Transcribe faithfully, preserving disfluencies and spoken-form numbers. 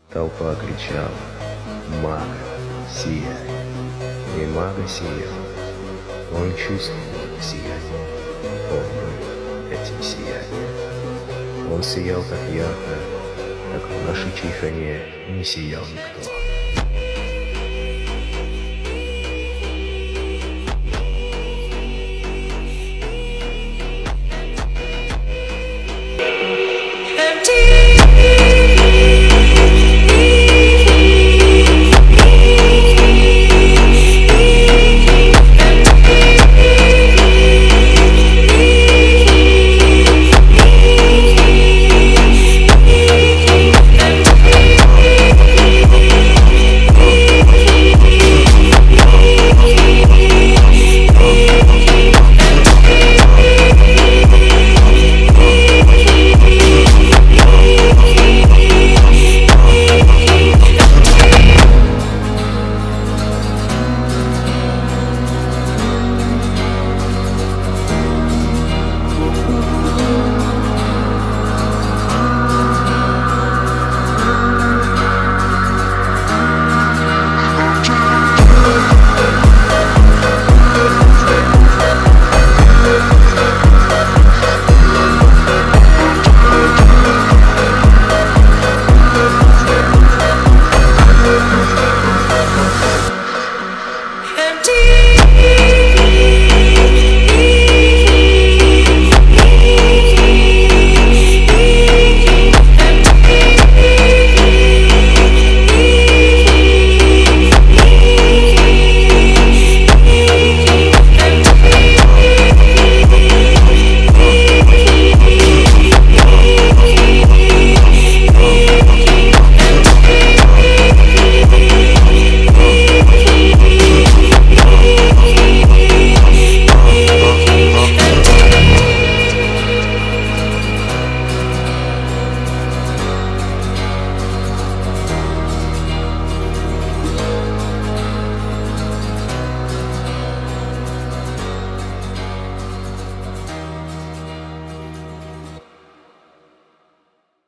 Толпа кричала: «Мага, сияй!» И мага сиял. Он чувствовал это сияние. Он был этим сиянием. Он сиял так ярко, как в нашей чайхане не сиял никто.